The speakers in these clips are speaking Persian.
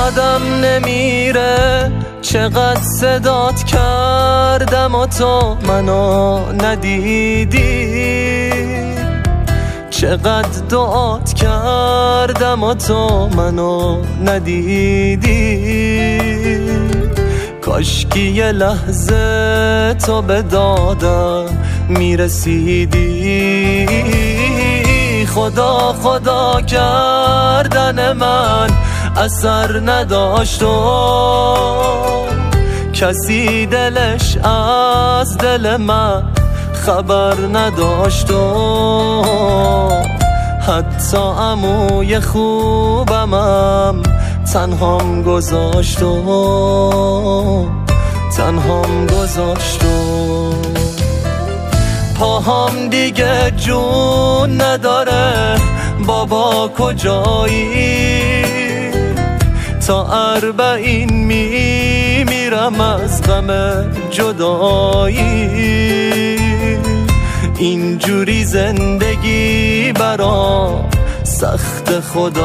یادم نمیره چقدر صدات کردم و تو منو ندیدی، چقدر دعات کردم و تو منو ندیدی. کاشکی یه لحظه تو به دادم میرسیدی. خدا خدا کردن من اثر نداشت و کسی دلش از دل من خبر نداشت و حتی عموی خوبمم تنهام گذاشت و تنهام گذاشت و پاهام دیگه جون نداره بابا کجایی؟ تا 40 میمیرم از غم جدایی. اینجوری زندگی برام سخت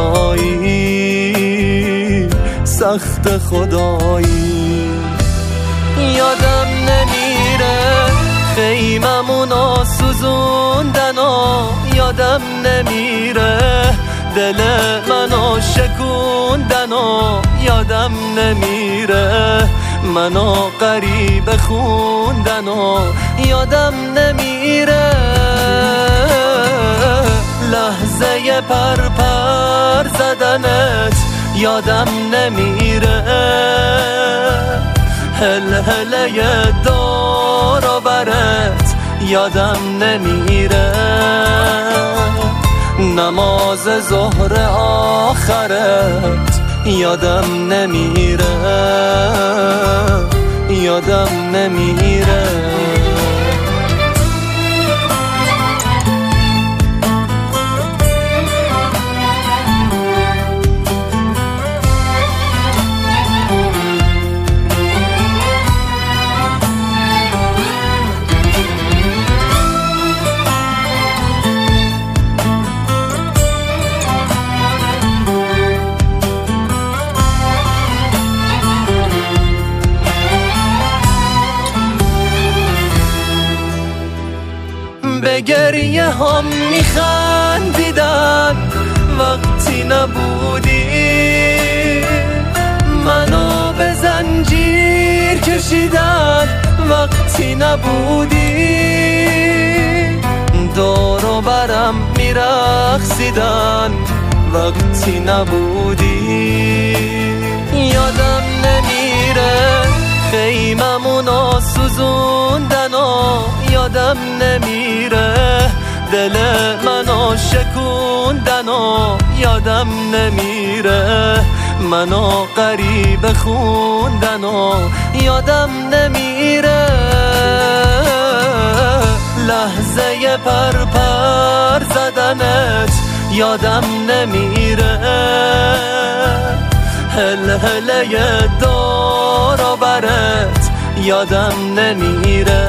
خدایی، سخت خدایی. یادم نمیره خیممونو سوزوندن و یادم نمیره دل منو شکوندن و یادم نمیره منو غریبه خوندن و یادم نمیره لحظه پر زدنت یادم نمیره هله دور و برت یادم نمیره نماز ظهر آخرت یادم نمیره یادم نمیره به گریه هم میخندیدن وقتی نبودی منو به زنجیر کشیدن وقتی نبودی دور و برم میرقصیدن وقتی نبودی یادم نمیره خیممونو سوزوندن و یادم نمیره دل منو شکوندن و یادم نمیره منو غریبه خوندن و یادم نمیره لحظه پر زدنت یادم نمیره هله دور و برت یادم نمیره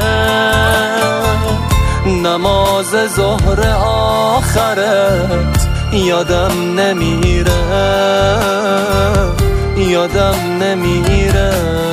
نماز ظهر آخرت یادم نمیره یادم نمیره